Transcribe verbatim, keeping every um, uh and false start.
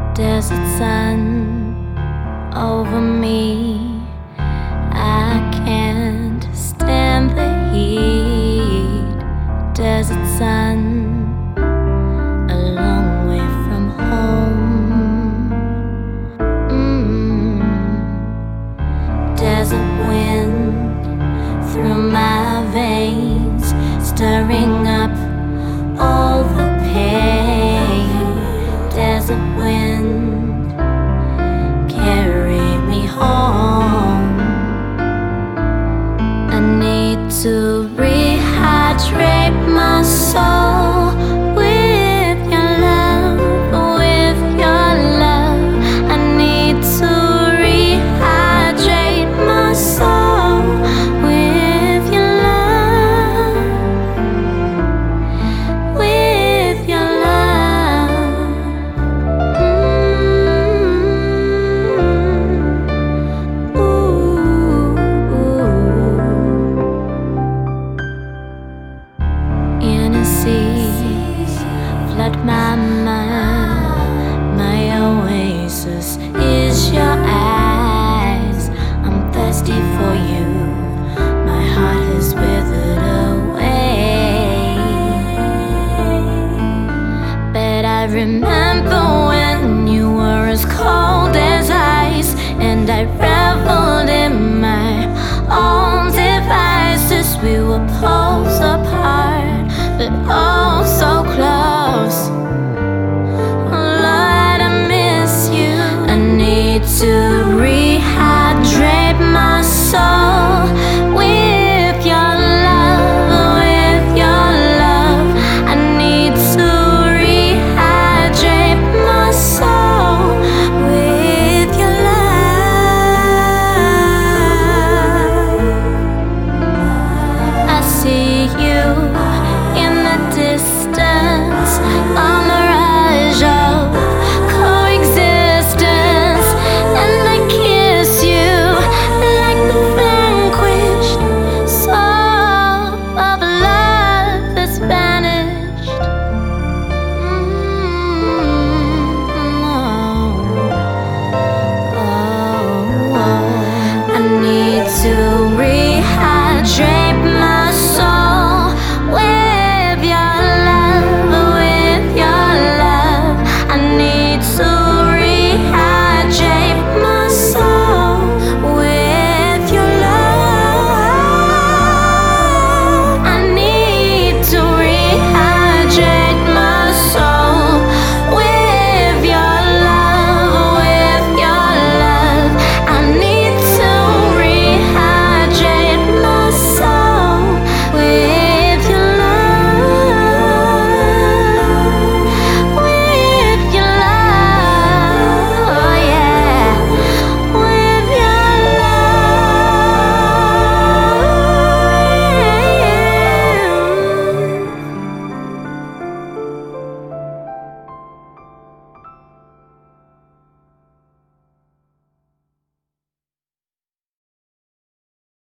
Desert sun over me, I can't stand the heat. Desert sun, a long way from home. mm. Desert wind through my veins, stirring up all the pain. Desert wind, carry me home. I need to rehydrate my soul with your love, with your love. I need to rehydrate my soul with your love, with your love. Mm. Ooh, ooh. Inner seas flood my mind. My oasis is your eyes. I'm thirsty for you. My heart has withered away, but I remember